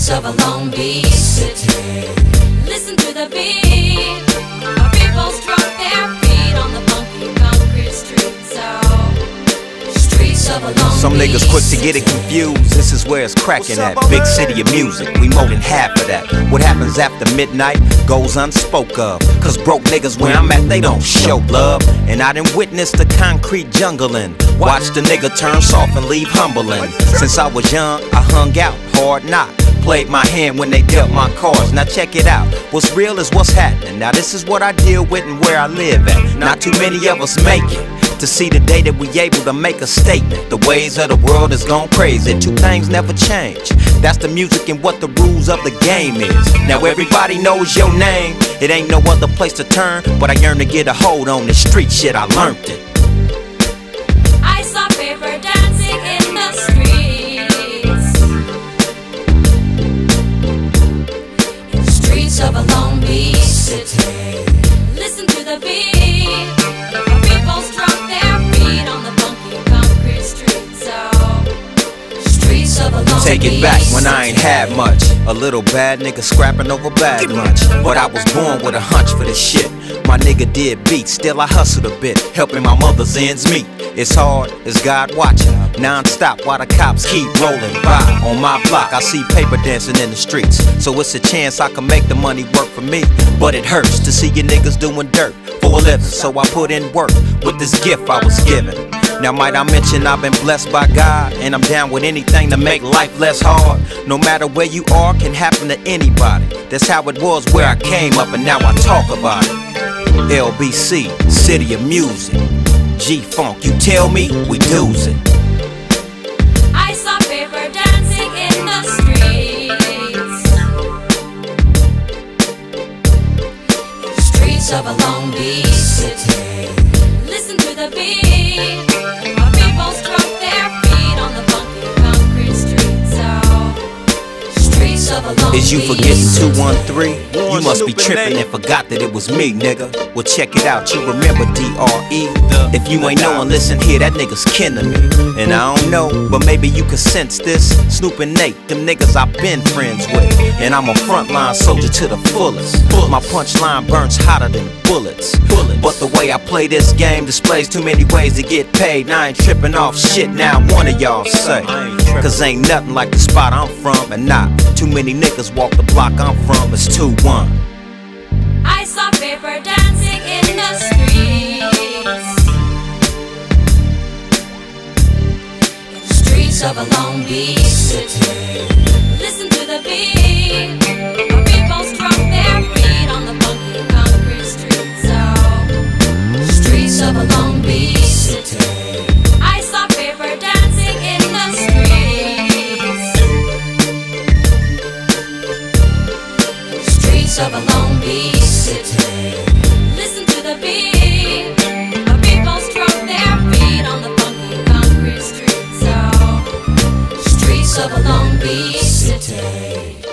Streets of a Long Beach city. Listen to the beat. Our people stroke their feet on the funky concrete streets. Streets of a Long Beach. Some niggas quick to get it confused. This is where it's cracking at. Big city of music, we more than half of that. What happens after midnight goes unspoke of. Cause broke niggas where I'm at, they don't show love. And I done witnessed the concrete jungling. Watch the nigga turn soft and leave humbling. Since I was young, I hung out, hard knock. Played my hand when they dealt my cards. Now check it out, what's real is what's happening. Now this is what I deal with and where I live at. Not too many of us make it to see the day that we able to make a statement. The ways of the world is gone crazy. Two things never change. That's the music and what the rules of the game is. Now everybody knows your name. It ain't no other place to turn, but I yearn to get a hold on this street shit. I learned it. I saw paper dancing in the streets of a Long Beach city. Listen to the beat. Our people stroke their feet on the funky concrete streets. Streets of a Long Beach. Take it back when I ain't had much. A little bad nigga scrapping over bad lunch. But I was born with a hunch for this shit. My nigga did beats, still I hustled a bit, helping my mother's ends meet. It's hard, it's God watching, non-stop while the cops keep rolling by. On my block, I see paper dancing in the streets. So it's a chance I can make the money work for me. But it hurts to see you niggas doing dirt for a living. So I put in work with this gift I was given. Now might I mention I've been blessed by God, and I'm down with anything to make life less hard. No matter where you are, can happen to anybody. That's how it was where I came up, and now I talk about it. LBC, city of music. G-Funk, you tell me, we do's it. I saw paper dancing in the streets of a Long Beach city. Listen to the beat. Our people stroke their feet on the funky concrete streets. Streets of a Long Beach. Is you forgetting 213? You must be tripping and forgot that it was me, nigga. Well, check it out, you remember D.R.E. If you ain't knowin', listen here, that nigga's kin to me. And I don't know, but maybe you can sense this. Snoop and Nate, them niggas I've been friends with. And I'm a frontline soldier to the fullest. My punchline burns hotter than bullets. But the way I play this game displays too many ways to get paid. And I ain't tripping off shit now one of y'all say. Cause ain't nothing like the spot I'm from. And not too many niggas walk the block I'm from. It's 2-1. I saw paper dancing in the streets of a Long Beach city. Listen to the beat. Our people stroke their feet on the funky concrete streets. Streets of a Long Beach city. I saw paper dancing in the streets of a Long Beach city. Listen to the beat. Our people stroke their feet on the funky concrete streets. Streets of a Long Beach city.